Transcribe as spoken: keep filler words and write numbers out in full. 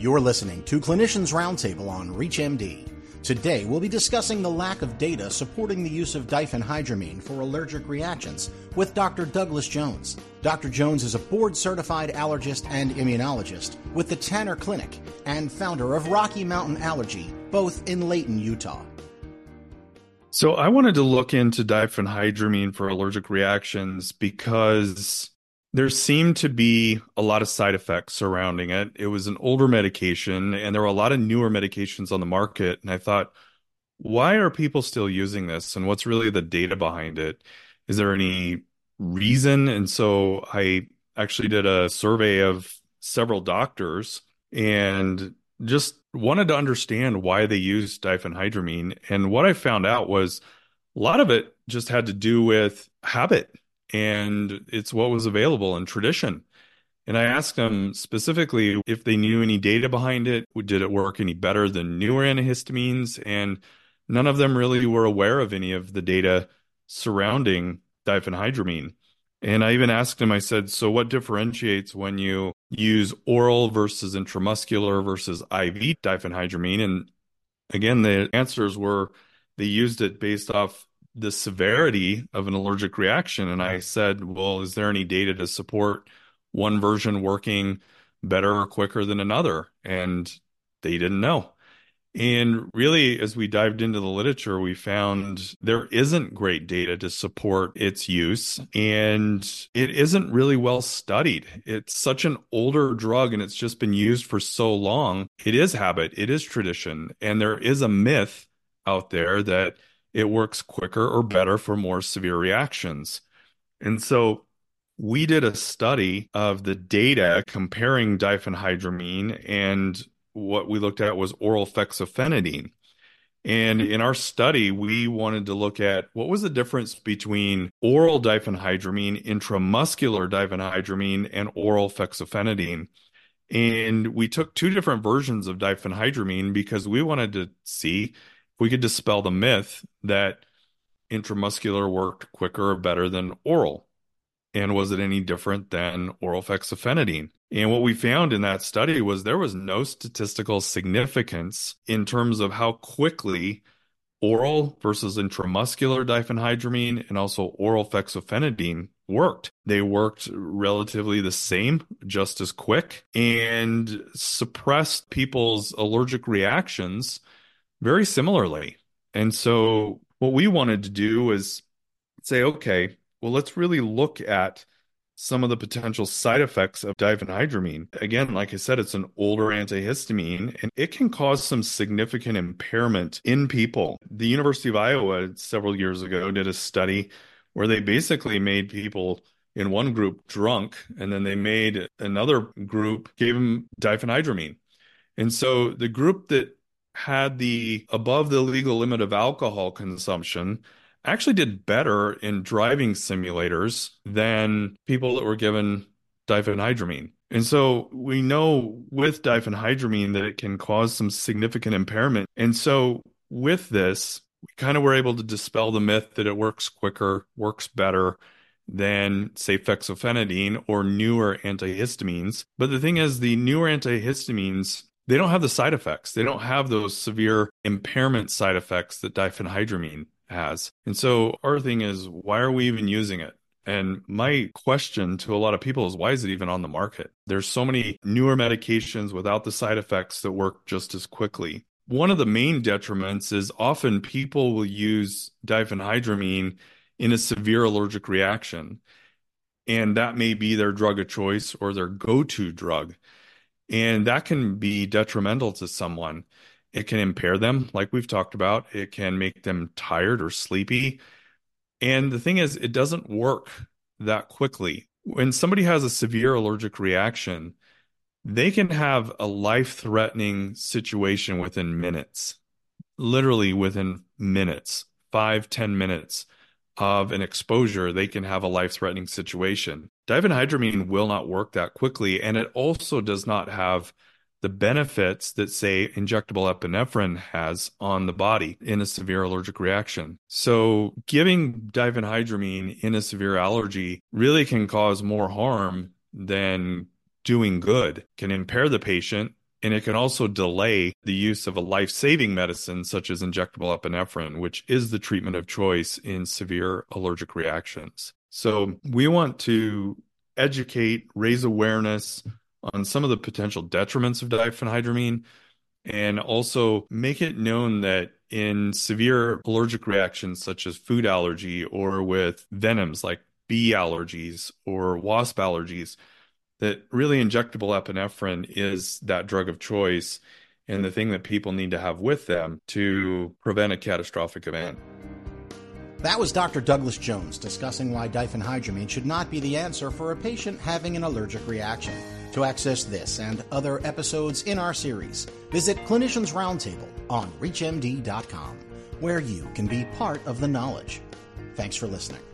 You're listening to Clinicians Roundtable on ReachMD. Today, we'll be discussing the lack of data supporting the use of diphenhydramine for allergic reactions with Doctor Douglas Jones. Doctor Jones is a board-certified allergist and immunologist with the Tanner Clinic and founder of Rocky Mountain Allergy, both in Layton, Utah. So I wanted to look into diphenhydramine for allergic reactions because there seemed to be a lot of side effects surrounding it. It was an older medication, and there were a lot of newer medications on the market. And I thought, why are people still using this? And what's really the data behind it? Is there any reason? And so I actually did a survey of several doctors and just wanted to understand why they use diphenhydramine. And what I found out was a lot of it just had to do with habit. And it's what was available in tradition. And I asked them specifically if they knew any data behind it. Did it work any better than newer antihistamines? And none of them really were aware of any of the data surrounding diphenhydramine. And I even asked them, I said, so what differentiates when you use oral versus intramuscular versus I V diphenhydramine? And again, the answers were they used it based off the severity of an allergic reaction. And I said, well, is there any data to support one version working better or quicker than another? And they didn't know. And really, as we dived into the literature, we found there isn't great data to support its use, and it isn't really well studied. It's such an older drug, and it's just been used for so long. It is habit, it is tradition, and there is a myth out there that it works quicker or better for more severe reactions. And so we did a study of the data comparing diphenhydramine, and what we looked at was oral fexofenadine. And in our study, we wanted to look at what was the difference between oral diphenhydramine, intramuscular diphenhydramine, and oral fexofenadine. And we took two different versions of diphenhydramine because we wanted to see we could dispel the myth that intramuscular worked quicker or better than oral. And was it any different than oral fexofenadine? And what we found in that study was there was no statistical significance in terms of how quickly oral versus intramuscular diphenhydramine and also oral fexofenadine worked. They worked relatively the same, just as quick, and suppressed people's allergic reactions very similarly. And so what we wanted to do is say, okay, well, let's really look at some of the potential side effects of diphenhydramine. Again, like I said, it's an older antihistamine, and it can cause some significant impairment in people. The University of Iowa several years ago did a study where they basically made people in one group drunk, and then they made another group, gave them diphenhydramine. And so the group that had the above the legal limit of alcohol consumption actually did better in driving simulators than people that were given diphenhydramine. And so we know with diphenhydramine that it can cause some significant impairment. And so with this, we kind of were able to dispel the myth that it works quicker, works better than, say, fexofenadine or newer antihistamines. But the thing is, the newer antihistamines, they don't have the side effects. They don't have those severe impairment side effects that diphenhydramine has. And so our thing is, why are we even using it? And my question to a lot of people is, why is it even on the market? There's so many newer medications without the side effects that work just as quickly. One of the main detriments is often people will use diphenhydramine in a severe allergic reaction, and that may be their drug of choice or their go-to drug. And that can be detrimental to someone. It can impair them, like we've talked about. It can make them tired or sleepy. And the thing is, it doesn't work that quickly. When somebody has a severe allergic reaction, they can have a life-threatening situation within minutes, literally within minutes, five, ten minutes of an exposure, they can have a life-threatening situation. Diphenhydramine will not work that quickly, and it also does not have the benefits that, say, injectable epinephrine has on the body in a severe allergic reaction. So giving diphenhydramine in a severe allergy really can cause more harm than doing good, can impair the patient And it can also delay the use of a life-saving medicine such as injectable epinephrine, which is the treatment of choice in severe allergic reactions. So we want to educate, raise awareness on some of the potential detriments of diphenhydramine, and also make it known that in severe allergic reactions such as food allergy or with venoms like bee allergies or wasp allergies, that really injectable epinephrine is that drug of choice and the thing that people need to have with them to prevent a catastrophic event. That was Doctor Douglas Jones discussing why diphenhydramine should not be the answer for a patient having an allergic reaction. To access this and other episodes in our series, visit Clinicians Roundtable on reach M D dot com, where you can be part of the knowledge. Thanks for listening.